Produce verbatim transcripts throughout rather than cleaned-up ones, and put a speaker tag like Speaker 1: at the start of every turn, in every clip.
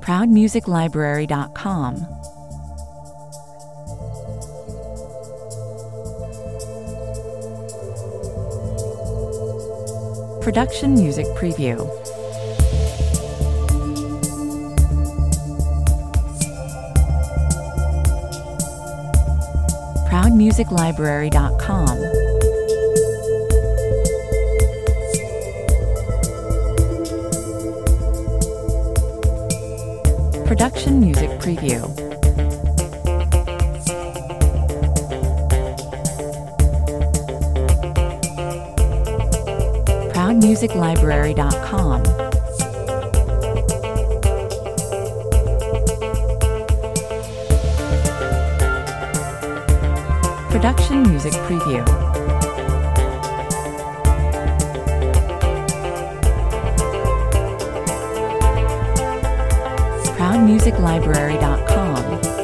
Speaker 1: proud music library dot com. Production Music Preview. proud music library dot com. Production Music Preview. proud music library dot com. Production Music Preview. proud music library dot com.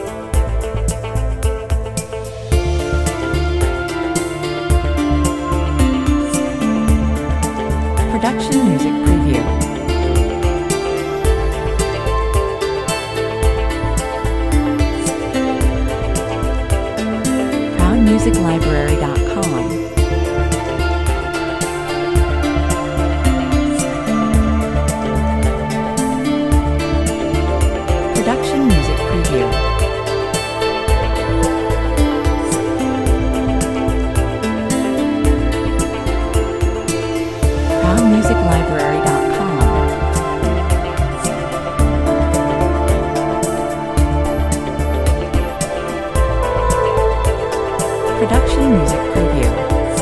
Speaker 1: Production Music Preview. proud music library dot com. Production Music Preview. proud music library dot com. Production Music Preview.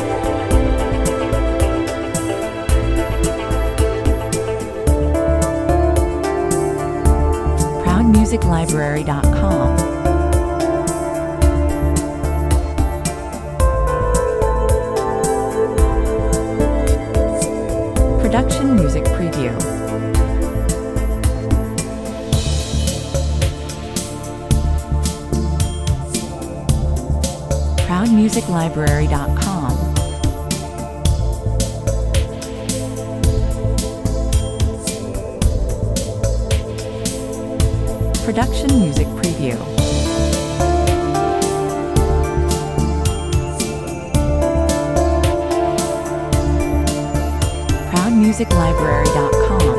Speaker 1: proud music library dot com. Production Music Preview. proud music library dot com. Production Music Preview. proud music library dot com.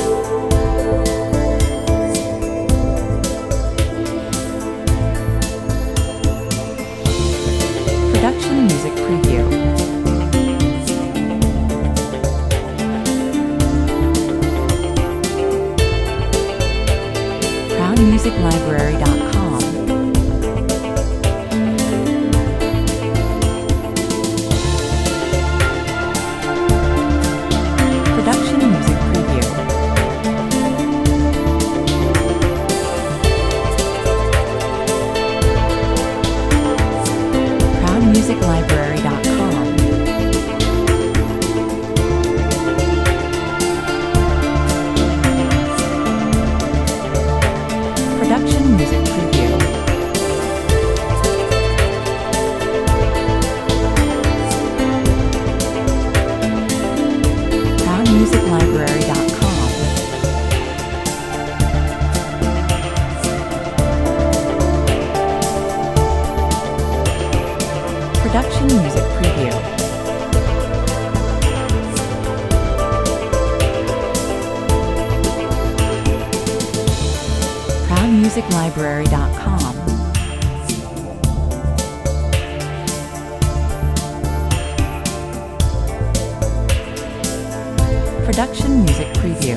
Speaker 1: Production Music Preview. proud music library dot com. Production Music Preview. proud music library dot com. Production Music Preview. proud music library dot com. Production Music Preview. proud music library dot com. Production Music Preview.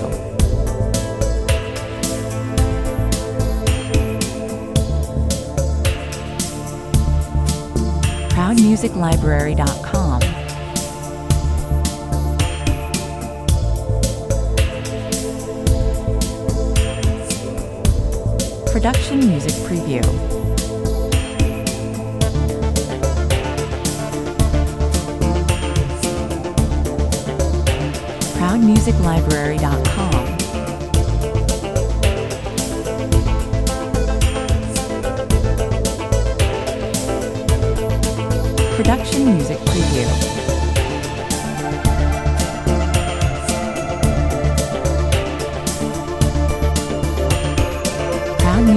Speaker 1: proud music library dot com. Production Music Preview. proud music library dot com. Production Music Preview.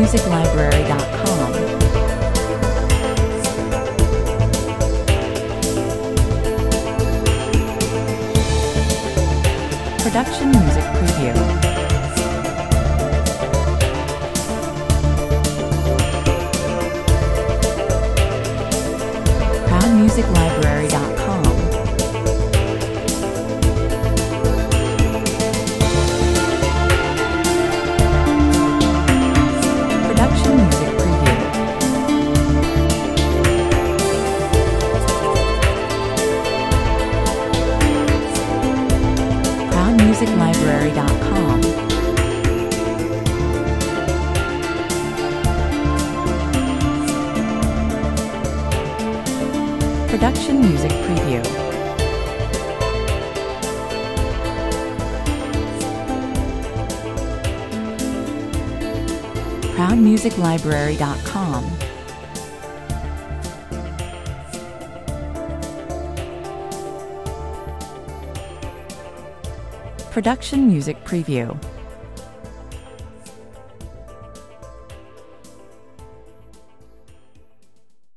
Speaker 1: music library dot com. Production Music Preview. crown music library dot com. Production Music Preview. crown music library dot com. Production Music Preview. crown music library dot com. Production Music Preview.